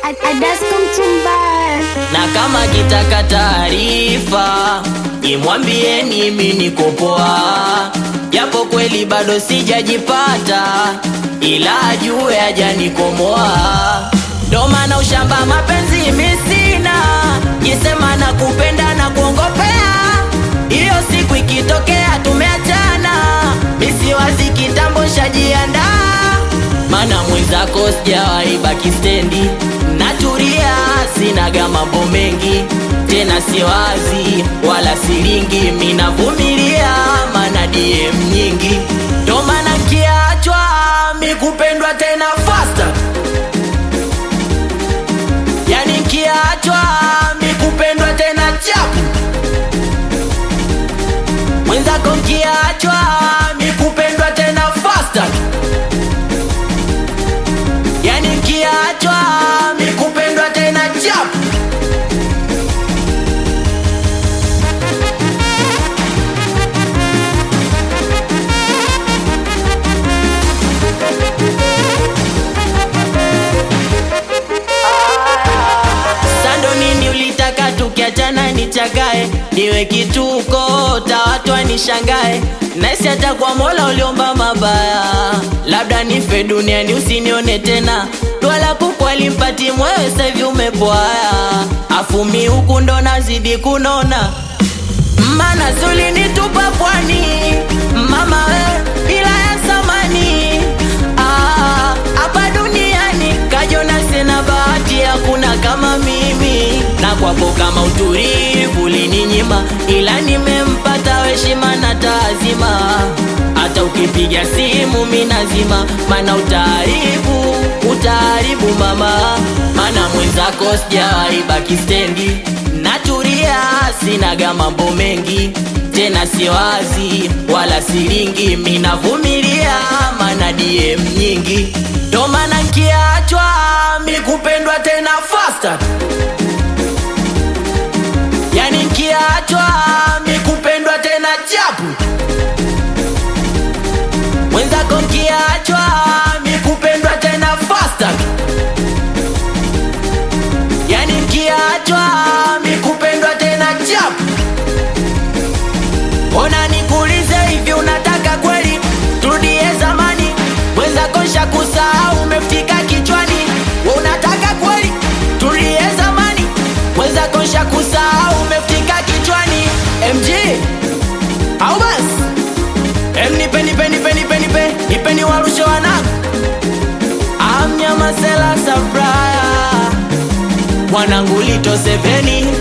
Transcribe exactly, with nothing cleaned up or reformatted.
Na kama kitaka taarifa, imwambieni mimi niko poa. Japo kweli bado sijajipata, ila ajue hajanikomoa. Ndo maana ushamba mapenzi mimi sina, jisema na kupenda na kuongopea. Iyo siku ikitokea tumeachana, misi wazi kitambo shajiandaa. Mana mwenzako sijawahi baki stendi, naturia sinaga mambo mengi. Tena siwazi wala siringi, mina vumilia mana D M nyingi. Ndo maana kiachwa mi kupendwa tena faster. Yani kiachwa mi kupendwa tena chapu. Mwenzako kiachwa mi kupendwa tena faster. Yani kiachwa mi kupendwa tena chapu. Sando nini ulitaka tukiachana nichagae, niwe kituko tawatu wanishangae. Naisi hata kwa Mola uliomba mabaya, labda nife duniani usinione tena. Dwala kuku alimpati mwewe saivi umepoaya. Afumi huku ndo nazidi kunona, mana zuli nitupa pwani. Mama we ila ya samani, ah, hapa duniani kajona sina bahati, hakuna kama mimi. Na kwapo kama uturivu ulininyima, ila nimempata heshima na taazima. Hata ukipiga simu minazima, mana utaharibu, utaharibu mama. Mana mwenzako sijawahi baki stendi, naturia sinaga mambo mengi. Tena siwazi wala siringi, mina vumilia mana D M nyingi. Ndo maana kiachwa mi kupendwa tena faster. Yani kiachwa mi kupendwa tena chapu. Mwenzako kiachwa mi kupendwa tena faster. Yani kiachwa mi kupendwa tena chapu. Ona nikuulize hivi, unataka kweli turudie zamani? Mwenzako shakusahau umefika kichwani. Unataka kweli turudie zamani? Mwenzako shakusahau umefika kichwani. M G au bas M nipe nipe nipe nipe nipe nipe ni warusho wanangu. Amnya masela sabraya, mwanangu lito seveni.